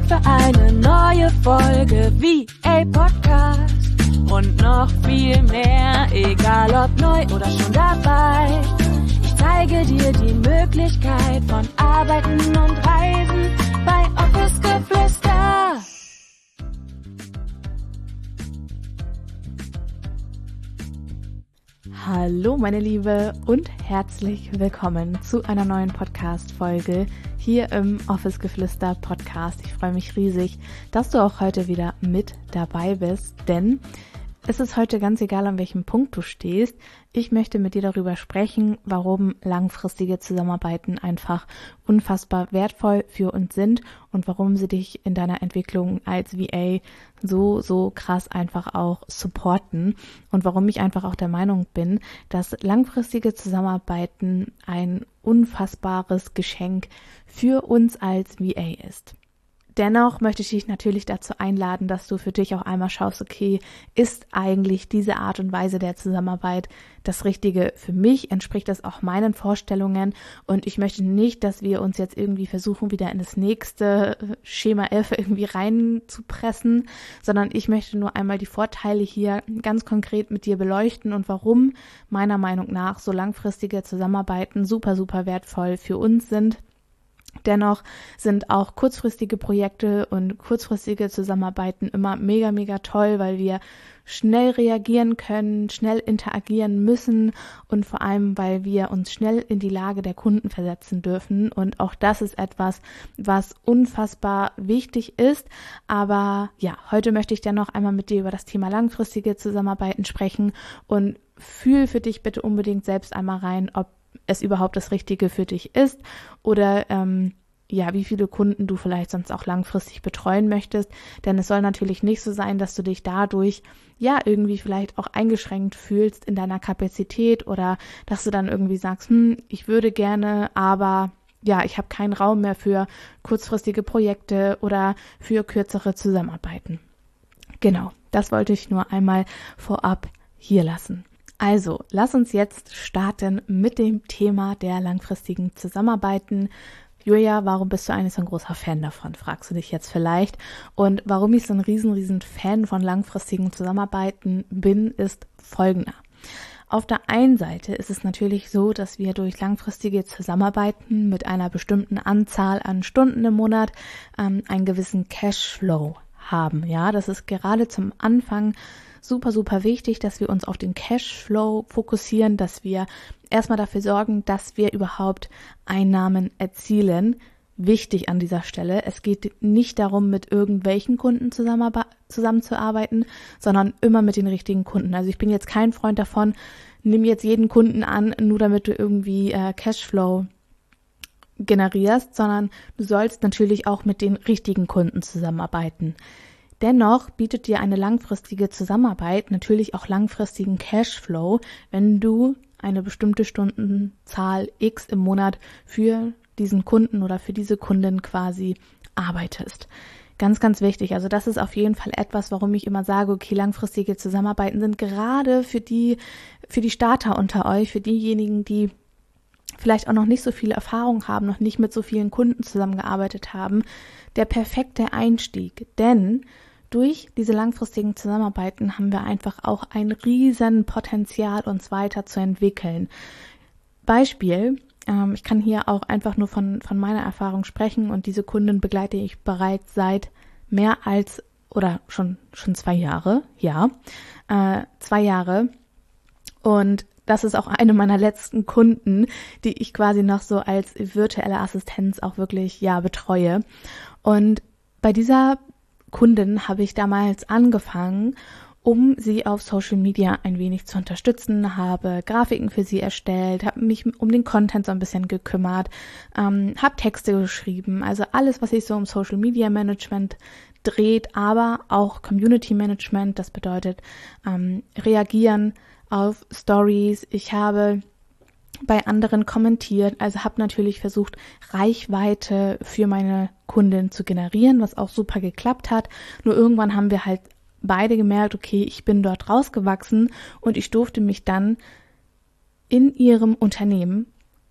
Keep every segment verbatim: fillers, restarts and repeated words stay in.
für eine neue Folge V A Podcast. Und noch viel mehr, egal ob neu oder schon dabei. Ich zeige dir die Möglichkeit von Arbeiten und Reisen bei Office Geflüster. Hallo meine Liebe und herzlich willkommen zu einer neuen Podcast-Folge hier im Office Geflüster Podcast. Ich freue mich riesig, dass du auch heute wieder mit dabei bist, denn es ist heute ganz egal, an welchem Punkt du stehst. Ich möchte mit dir darüber sprechen, warum langfristige Zusammenarbeiten einfach unfassbar wertvoll für uns sind und warum sie dich in deiner Entwicklung als V A so, so krass einfach auch supporten und warum ich einfach auch der Meinung bin, dass langfristige Zusammenarbeiten ein unfassbares Geschenk für uns als V A ist. Dennoch möchte ich dich natürlich dazu einladen, dass du für dich auch einmal schaust, okay, ist eigentlich diese Art und Weise der Zusammenarbeit das Richtige für mich? Entspricht das auch meinen Vorstellungen? Und ich möchte nicht, dass wir uns jetzt irgendwie versuchen, wieder in das nächste Schema elf irgendwie reinzupressen, sondern ich möchte nur einmal die Vorteile hier ganz konkret mit dir beleuchten und warum meiner Meinung nach so langfristige Zusammenarbeiten super, super wertvoll für uns sind. Dennoch sind auch kurzfristige Projekte und kurzfristige Zusammenarbeiten immer mega, mega toll, weil wir schnell reagieren können, schnell interagieren müssen und vor allem, weil wir uns schnell in die Lage der Kunden versetzen dürfen. Und auch das ist etwas, was unfassbar wichtig ist. Aber ja, heute möchte ich dann noch einmal mit dir über das Thema langfristige Zusammenarbeiten sprechen und fühl für dich bitte unbedingt selbst einmal rein, ob es überhaupt das Richtige für dich ist oder ähm, ja, wie viele Kunden du vielleicht sonst auch langfristig betreuen möchtest, denn es soll natürlich nicht so sein, dass du dich dadurch ja irgendwie vielleicht auch eingeschränkt fühlst in deiner Kapazität oder dass du dann irgendwie sagst, hm, ich würde gerne, aber ja, ich habe keinen Raum mehr für kurzfristige Projekte oder für kürzere Zusammenarbeiten. Genau, das wollte ich nur einmal vorab hier lassen. Also, lass uns jetzt starten mit dem Thema der langfristigen Zusammenarbeiten. Julia, warum bist du eigentlich so ein großer Fan davon, fragst du dich jetzt vielleicht. Und warum ich so ein riesen, riesen Fan von langfristigen Zusammenarbeiten bin, ist folgender. Auf der einen Seite ist es natürlich so, dass wir durch langfristige Zusammenarbeiten mit einer bestimmten Anzahl an Stunden im Monat ähm, einen gewissen Cashflow haben. Ja, das ist gerade zum Anfang super, super wichtig, dass wir uns auf den Cashflow fokussieren, dass wir erstmal dafür sorgen, dass wir überhaupt Einnahmen erzielen. Wichtig an dieser Stelle, es geht nicht darum, mit irgendwelchen Kunden zusammenzuarbeiten, sondern immer mit den richtigen Kunden. Also ich bin jetzt kein Freund davon, nimm jetzt jeden Kunden an, nur damit du irgendwie äh, Cashflow generierst, sondern du sollst natürlich auch mit den richtigen Kunden zusammenarbeiten. Dennoch bietet dir eine langfristige Zusammenarbeit natürlich auch langfristigen Cashflow, wenn du eine bestimmte Stundenzahl X im Monat für diesen Kunden oder für diese Kundin quasi arbeitest. Ganz, ganz wichtig. Also das ist auf jeden Fall etwas, warum ich immer sage, okay, langfristige Zusammenarbeiten sind gerade für die, für die Starter unter euch, für diejenigen, die vielleicht auch noch nicht so viel Erfahrung haben, noch nicht mit so vielen Kunden zusammengearbeitet haben, der perfekte Einstieg. Denn durch diese langfristigen Zusammenarbeiten haben wir einfach auch ein riesen Potenzial, uns weiterzuentwickeln. Beispiel, ähm, ich kann hier auch einfach nur von, von meiner Erfahrung sprechen und diese Kundin begleite ich bereits seit mehr als, oder schon, schon zwei Jahre, ja, äh, zwei Jahre und das ist auch eine meiner letzten Kunden, die ich quasi noch so als virtuelle Assistenz auch wirklich, ja, betreue. Und bei dieser Kundin habe ich damals angefangen, um sie auf Social Media ein wenig zu unterstützen, habe Grafiken für sie erstellt, habe mich um den Content so ein bisschen gekümmert, ähm, habe Texte geschrieben, also alles, was sich so um Social Media Management dreht, aber auch Community Management, das bedeutet ähm, reagieren auf Stories. Ich habe bei anderen kommentiert, also habe natürlich versucht, Reichweite für meine Kundin zu generieren, was auch super geklappt hat. Nur irgendwann haben wir halt beide gemerkt, okay, ich bin dort rausgewachsen und ich durfte mich dann in ihrem Unternehmen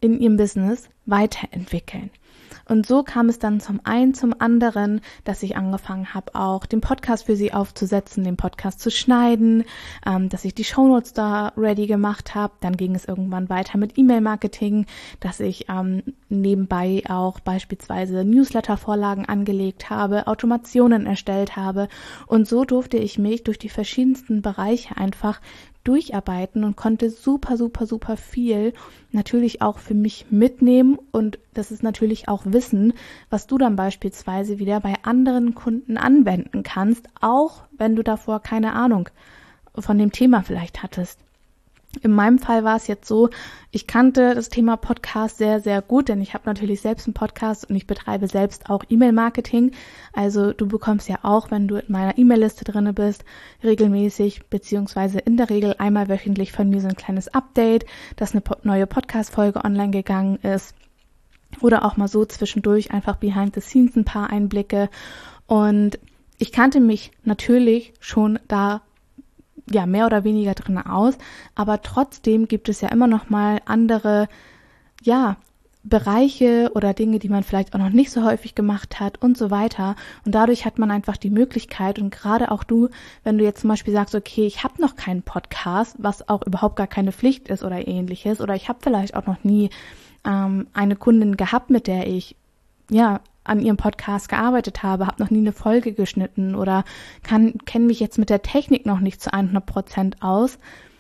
in ihrem Business weiterentwickeln. Und so kam es dann zum einen zum anderen, dass ich angefangen habe, auch den Podcast für sie aufzusetzen, den Podcast zu schneiden, ähm, dass ich die Shownotes da ready gemacht habe. Dann ging es irgendwann weiter mit E-Mail-Marketing, dass ich ähm, nebenbei auch beispielsweise Newsletter-Vorlagen angelegt habe, Automationen erstellt habe. Und so durfte ich mich durch die verschiedensten Bereiche einfach durcharbeiten und konnte super, super, super viel natürlich auch für mich mitnehmen, und das ist natürlich auch Wissen, was du dann beispielsweise wieder bei anderen Kunden anwenden kannst, auch wenn du davor keine Ahnung von dem Thema vielleicht hattest. In meinem Fall war es jetzt so, ich kannte das Thema Podcast sehr, sehr gut, denn ich habe natürlich selbst einen Podcast und ich betreibe selbst auch E-Mail-Marketing. Also du bekommst ja auch, wenn du in meiner E-Mail-Liste drinne bist, regelmäßig beziehungsweise in der Regel einmal wöchentlich von mir so ein kleines Update, dass eine neue Podcast-Folge online gegangen ist, oder auch mal so zwischendurch einfach behind the scenes ein paar Einblicke. Und ich kannte mich natürlich schon da ja mehr oder weniger drin aus, aber trotzdem gibt es ja immer noch mal andere ja Bereiche oder Dinge, die man vielleicht auch noch nicht so häufig gemacht hat und so weiter, und dadurch hat man einfach die Möglichkeit, und gerade auch du, wenn du jetzt zum Beispiel sagst, okay, ich habe noch keinen Podcast, was auch überhaupt gar keine Pflicht ist oder ähnliches, oder ich habe vielleicht auch noch nie ähm, eine Kundin gehabt, mit der ich ja an ihrem Podcast gearbeitet habe, habe noch nie eine Folge geschnitten oder kann kenne mich jetzt mit der Technik noch nicht zu hundert Prozent aus.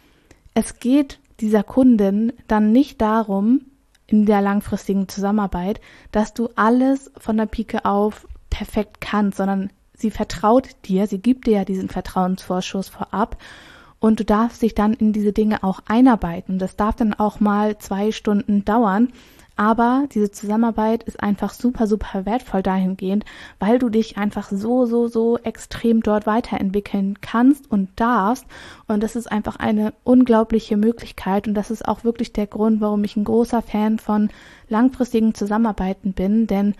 Es geht dieser Kundin dann nicht darum, in der langfristigen Zusammenarbeit, dass du alles von der Pike auf perfekt kannst, sondern sie vertraut dir, sie gibt dir ja diesen Vertrauensvorschuss vorab, und du darfst dich dann in diese Dinge auch einarbeiten. Das darf dann auch mal zwei Stunden dauern, aber diese Zusammenarbeit ist einfach super, super wertvoll dahingehend, weil du dich einfach so, so, so extrem dort weiterentwickeln kannst und darfst. Und das ist einfach eine unglaubliche Möglichkeit. Und das ist auch wirklich der Grund, warum ich ein großer Fan von langfristigen Zusammenarbeiten bin. Denn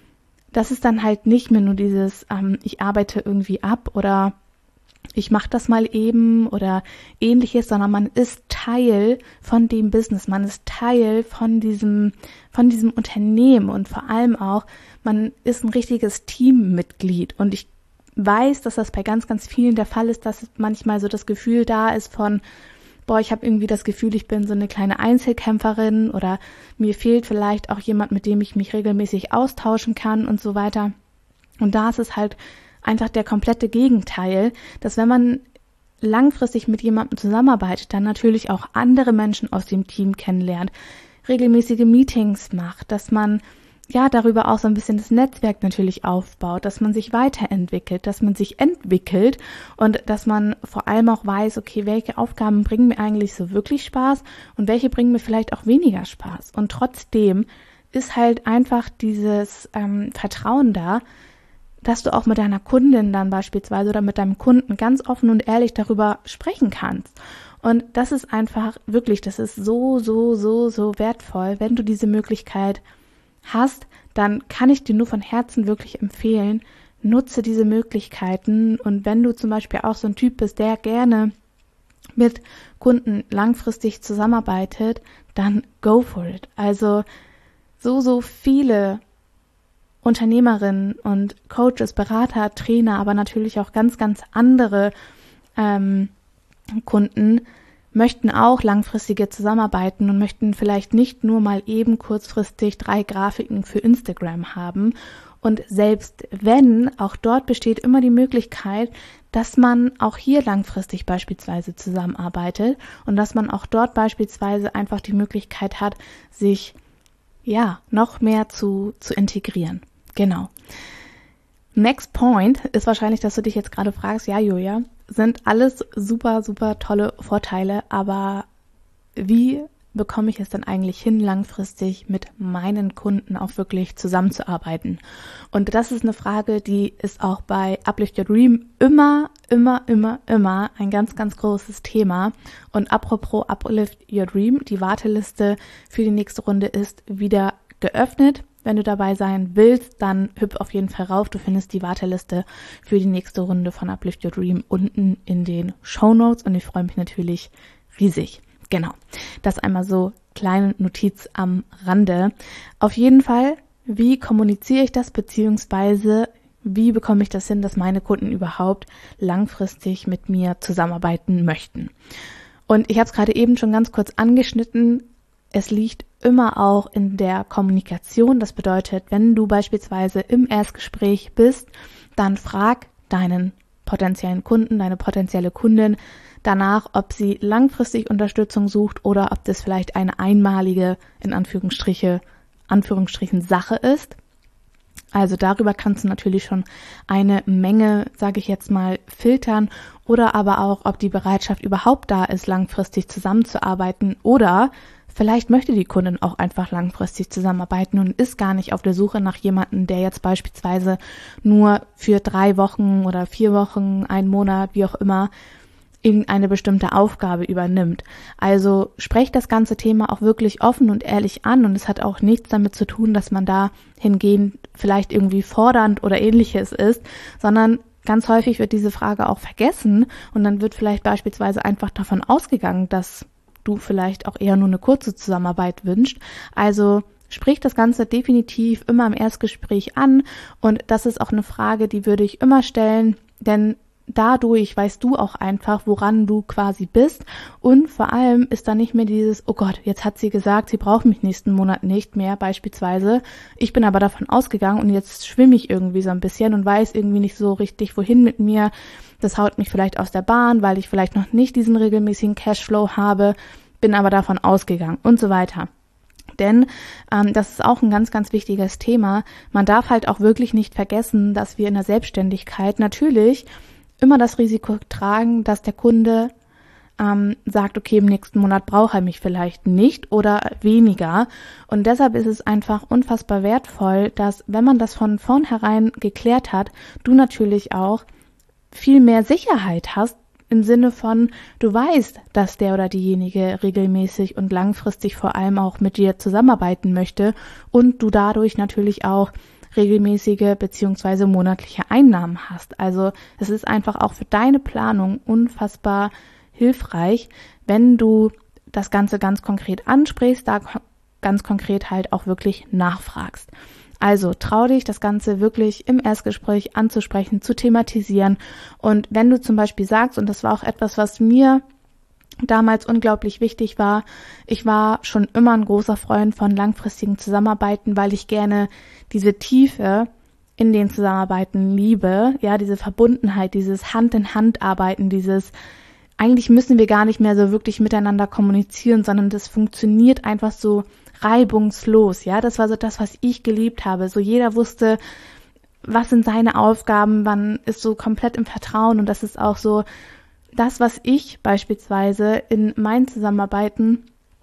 das ist dann halt nicht mehr nur dieses, ähm, ich arbeite irgendwie ab oder ich mache das mal eben oder ähnliches, sondern man ist Teil von dem Business, man ist Teil von diesem, von diesem Unternehmen, und vor allem auch, man ist ein richtiges Teammitglied. Und ich weiß, dass das bei ganz, ganz vielen der Fall ist, dass manchmal so das Gefühl da ist von, boah, ich habe irgendwie das Gefühl, ich bin so eine kleine Einzelkämpferin, oder mir fehlt vielleicht auch jemand, mit dem ich mich regelmäßig austauschen kann und so weiter. Und da ist es halt einfach der komplette Gegenteil, dass wenn man langfristig mit jemandem zusammenarbeitet, dann natürlich auch andere Menschen aus dem Team kennenlernt, regelmäßige Meetings macht, dass man ja darüber auch so ein bisschen das Netzwerk natürlich aufbaut, dass man sich weiterentwickelt, dass man sich entwickelt und dass man vor allem auch weiß, okay, welche Aufgaben bringen mir eigentlich so wirklich Spaß und welche bringen mir vielleicht auch weniger Spaß. Und trotzdem ist halt einfach dieses ähm, Vertrauen da, dass du auch mit deiner Kundin dann beispielsweise oder mit deinem Kunden ganz offen und ehrlich darüber sprechen kannst. Und das ist einfach wirklich, das ist so, so, so, so wertvoll. Wenn du diese Möglichkeit hast, dann kann ich dir nur von Herzen wirklich empfehlen, nutze diese Möglichkeiten. Und wenn du zum Beispiel auch so ein Typ bist, der gerne mit Kunden langfristig zusammenarbeitet, dann go for it. Also so, so viele Unternehmerinnen und Coaches, Berater, Trainer, aber natürlich auch ganz, ganz andere ähm, Kunden möchten auch langfristige zusammenarbeiten und möchten vielleicht nicht nur mal eben kurzfristig drei Grafiken für Instagram haben. Und selbst wenn, auch dort besteht immer die Möglichkeit, dass man auch hier langfristig beispielsweise zusammenarbeitet und dass man auch dort beispielsweise einfach die Möglichkeit hat, sich ja noch mehr zu, zu integrieren. Genau. Next point ist wahrscheinlich, dass du dich jetzt gerade fragst, ja Julia, sind alles super, super tolle Vorteile, aber wie bekomme ich es denn eigentlich hin, langfristig mit meinen Kunden auch wirklich zusammenzuarbeiten? Und das ist eine Frage, die ist auch bei Uplift Your Dream immer, immer, immer, immer ein ganz, ganz großes Thema. Und apropos Uplift Your Dream, die Warteliste für die nächste Runde ist wieder geöffnet. Wenn du dabei sein willst, dann hüpf auf jeden Fall rauf. Du findest die Warteliste für die nächste Runde von Uplift Your Dream unten in den Shownotes und ich freue mich natürlich riesig. Genau, das einmal so kleine Notiz am Rande. Auf jeden Fall, wie kommuniziere ich das, beziehungsweise wie bekomme ich das hin, dass meine Kunden überhaupt langfristig mit mir zusammenarbeiten möchten? Und ich habe es gerade eben schon ganz kurz angeschnitten. Es liegt immer auch in der Kommunikation. Das bedeutet, wenn du beispielsweise im Erstgespräch bist, dann frag deinen potenziellen Kunden, deine potenzielle Kundin danach, ob sie langfristig Unterstützung sucht oder ob das vielleicht eine einmalige, in Anführungsstriche, Anführungsstrichen Sache ist. Also darüber kannst du natürlich schon eine Menge, sage ich jetzt mal, filtern oder aber auch, ob die Bereitschaft überhaupt da ist, langfristig zusammenzuarbeiten oder vielleicht möchte die Kundin auch einfach langfristig zusammenarbeiten und ist gar nicht auf der Suche nach jemandem, der jetzt beispielsweise nur für drei Wochen oder vier Wochen, einen Monat, wie auch immer, irgendeine bestimmte Aufgabe übernimmt. Also sprecht das ganze Thema auch wirklich offen und ehrlich an und es hat auch nichts damit zu tun, dass man da hingehend vielleicht irgendwie fordernd oder ähnliches ist, sondern ganz häufig wird diese Frage auch vergessen und dann wird vielleicht beispielsweise einfach davon ausgegangen, dass du vielleicht auch eher nur eine kurze Zusammenarbeit wünschst. Also sprich das Ganze definitiv immer im Erstgespräch an und das ist auch eine Frage, die würde ich immer stellen, denn dadurch weißt du auch einfach, woran du quasi bist und vor allem ist da nicht mehr dieses, oh Gott, jetzt hat sie gesagt, sie braucht mich nächsten Monat nicht mehr beispielsweise. Ich bin aber davon ausgegangen und jetzt schwimme ich irgendwie so ein bisschen und weiß irgendwie nicht so richtig, wohin mit mir. Das haut mich vielleicht aus der Bahn, weil ich vielleicht noch nicht diesen regelmäßigen Cashflow habe, bin aber davon ausgegangen und so weiter. Denn ähm, das ist auch ein ganz, ganz wichtiges Thema. Man darf halt auch wirklich nicht vergessen, dass wir in der Selbstständigkeit natürlich immer das Risiko tragen, dass der Kunde ähm, sagt, okay, im nächsten Monat braucht er mich vielleicht nicht oder weniger. Und deshalb ist es einfach unfassbar wertvoll, dass, wenn man das von vornherein geklärt hat, du natürlich auch viel mehr Sicherheit hast, im Sinne von, du weißt, dass der oder diejenige regelmäßig und langfristig vor allem auch mit dir zusammenarbeiten möchte und du dadurch natürlich auch regelmäßige beziehungsweise monatliche Einnahmen hast. Also es ist einfach auch für deine Planung unfassbar hilfreich, wenn du das Ganze ganz konkret ansprichst, da ganz konkret halt auch wirklich nachfragst. Also trau dich, das Ganze wirklich im Erstgespräch anzusprechen, zu thematisieren. Und wenn du zum Beispiel sagst, und das war auch etwas, was mir damals unglaublich wichtig war, ich war schon immer ein großer Freund von langfristigen Zusammenarbeiten, weil ich gerne diese Tiefe in den Zusammenarbeiten liebe, ja, diese Verbundenheit, dieses Hand-in-Hand-Arbeiten, dieses, eigentlich müssen wir gar nicht mehr so wirklich miteinander kommunizieren, sondern das funktioniert einfach so reibungslos, ja, das war so das, was ich geliebt habe, so jeder wusste, was sind seine Aufgaben, man ist so komplett im Vertrauen und das ist auch so das, was ich beispielsweise in meinen Zusammenarbeiten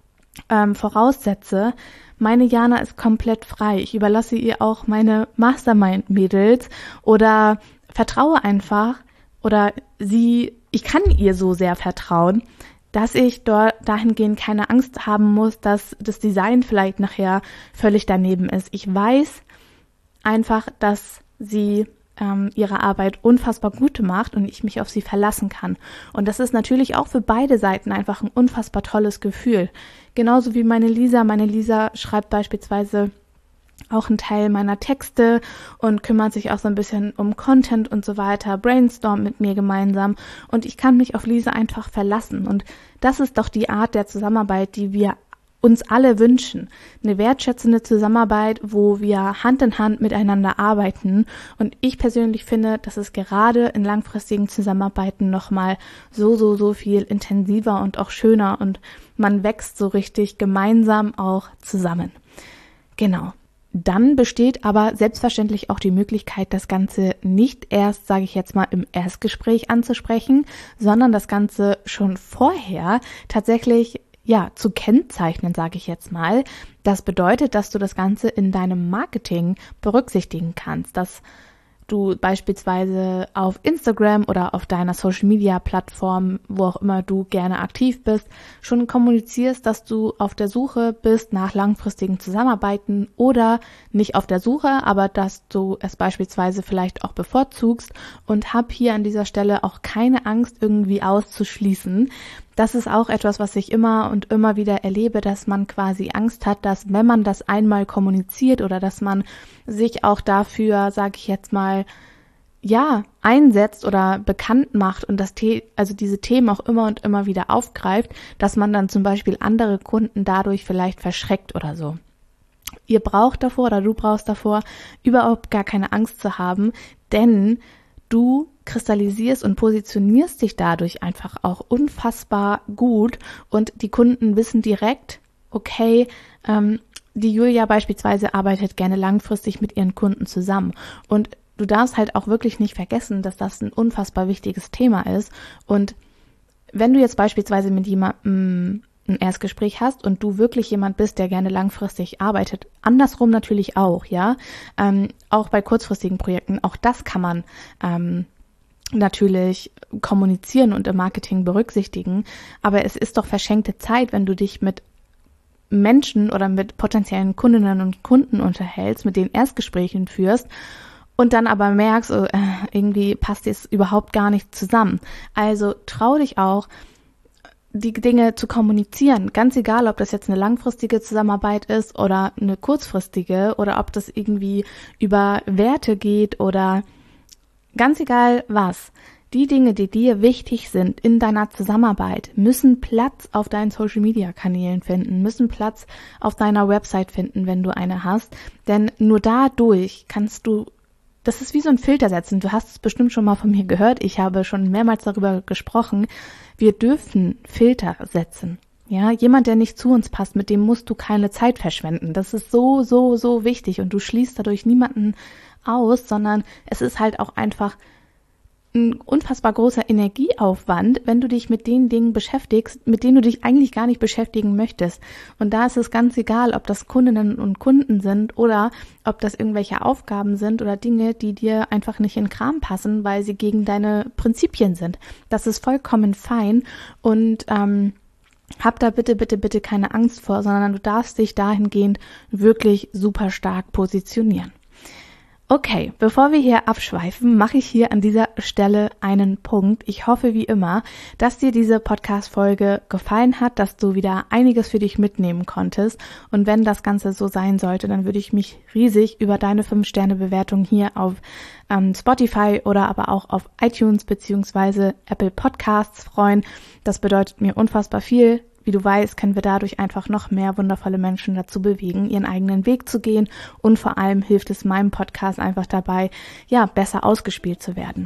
ähm, voraussetze. Meine Jana ist komplett frei, ich überlasse ihr auch meine Mastermind-Mädels oder vertraue einfach oder sie, ich kann ihr so sehr vertrauen, dass ich dort dahingehend keine Angst haben muss, dass das Design vielleicht nachher völlig daneben ist. Ich weiß einfach, dass sie ähm, ihre Arbeit unfassbar gut macht und ich mich auf sie verlassen kann. Und das ist natürlich auch für beide Seiten einfach ein unfassbar tolles Gefühl. Genauso wie meine Lisa. Meine Lisa schreibt beispielsweise auch einen Teil meiner Texte und kümmert sich auch so ein bisschen um Content und so weiter, brainstormt mit mir gemeinsam und ich kann mich auf Lisa einfach verlassen und das ist doch die Art der Zusammenarbeit, die wir uns alle wünschen. Eine wertschätzende Zusammenarbeit, wo wir Hand in Hand miteinander arbeiten und ich persönlich finde, dass es gerade in langfristigen Zusammenarbeiten nochmal so, so, so viel intensiver und auch schöner und man wächst so richtig gemeinsam auch zusammen. Genau. Dann besteht aber selbstverständlich auch die Möglichkeit, das Ganze nicht erst, sage ich jetzt mal, im Erstgespräch anzusprechen, sondern das Ganze schon vorher tatsächlich ja zu kennzeichnen, sage ich jetzt mal. Das bedeutet, dass du das Ganze in deinem Marketing berücksichtigen kannst, dass du beispielsweise auf Instagram oder auf deiner Social-Media-Plattform, wo auch immer du gerne aktiv bist, schon kommunizierst, dass du auf der Suche bist nach langfristigen Zusammenarbeiten oder nicht auf der Suche, aber dass du es beispielsweise vielleicht auch bevorzugst und hab hier an dieser Stelle auch keine Angst irgendwie auszuschließen, das ist auch etwas, was ich immer und immer wieder erlebe, dass man quasi Angst hat, dass wenn man das einmal kommuniziert oder dass man sich auch dafür, sage ich jetzt mal, ja, einsetzt oder bekannt macht und das The- also diese Themen auch immer und immer wieder aufgreift, dass man dann zum Beispiel andere Kunden dadurch vielleicht verschreckt oder so. Ihr braucht davor oder du brauchst davor überhaupt gar keine Angst zu haben, denn du kristallisierst und positionierst dich dadurch einfach auch unfassbar gut und die Kunden wissen direkt, okay, ähm, die Julia beispielsweise arbeitet gerne langfristig mit ihren Kunden zusammen und du darfst halt auch wirklich nicht vergessen, dass das ein unfassbar wichtiges Thema ist. Und wenn du jetzt beispielsweise mit jemandem ein Erstgespräch hast und du wirklich jemand bist, der gerne langfristig arbeitet, andersrum natürlich auch, ja, ähm, auch bei kurzfristigen Projekten, auch das kann man ähm, natürlich kommunizieren und im Marketing berücksichtigen. Aber es ist doch verschenkte Zeit, wenn du dich mit Menschen oder mit potenziellen Kundinnen und Kunden unterhältst, mit denen Erstgesprächen führst, und dann aber merkst, oh, äh, irgendwie passt es überhaupt gar nicht zusammen. Also trau dich auch, die Dinge zu kommunizieren. Ganz egal, ob das jetzt eine langfristige Zusammenarbeit ist oder eine kurzfristige oder ob das irgendwie über Werte geht oder ganz egal was. Die Dinge, die dir wichtig sind in deiner Zusammenarbeit, müssen Platz auf deinen Social-Media-Kanälen finden, müssen Platz auf deiner Website finden, wenn du eine hast. Denn nur dadurch kannst du, das ist wie so ein Filter setzen. Du hast es bestimmt schon mal von mir gehört. Ich habe schon mehrmals darüber gesprochen. Wir dürfen Filter setzen. Ja, jemand, der nicht zu uns passt, mit dem musst du keine Zeit verschwenden. Das ist so, so, so wichtig und du schließt dadurch niemanden aus, sondern es ist halt auch einfach ein unfassbar großer Energieaufwand, wenn du dich mit den Dingen beschäftigst, mit denen du dich eigentlich gar nicht beschäftigen möchtest. Und da ist es ganz egal, ob das Kundinnen und Kunden sind oder ob das irgendwelche Aufgaben sind oder Dinge, die dir einfach nicht in den Kram passen, weil sie gegen deine Prinzipien sind. Das ist vollkommen fein und ähm, hab da bitte, bitte, bitte keine Angst vor, sondern du darfst dich dahingehend wirklich super stark positionieren. Okay, bevor wir hier abschweifen, mache ich hier an dieser Stelle einen Punkt. Ich hoffe wie immer, dass dir diese Podcast-Folge gefallen hat, dass du wieder einiges für dich mitnehmen konntest. Und wenn das Ganze so sein sollte, dann würde ich mich riesig über deine fünf Sterne Bewertung hier auf ähm, Spotify oder aber auch auf iTunes beziehungsweise Apple Podcasts freuen. Das bedeutet mir unfassbar viel. Wie du weißt, können wir dadurch einfach noch mehr wundervolle Menschen dazu bewegen, ihren eigenen Weg zu gehen und vor allem hilft es meinem Podcast einfach dabei, ja, besser ausgespielt zu werden.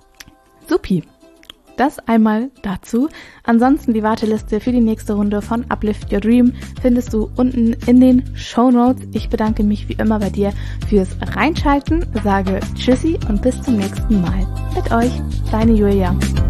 Supi, das einmal dazu. Ansonsten die Warteliste für die nächste Runde von Uplift Your Dream findest du unten in den Shownotes. Ich bedanke mich wie immer bei dir fürs Reinschalten, sage Tschüssi und bis zum nächsten Mal. Mit euch, deine Julia.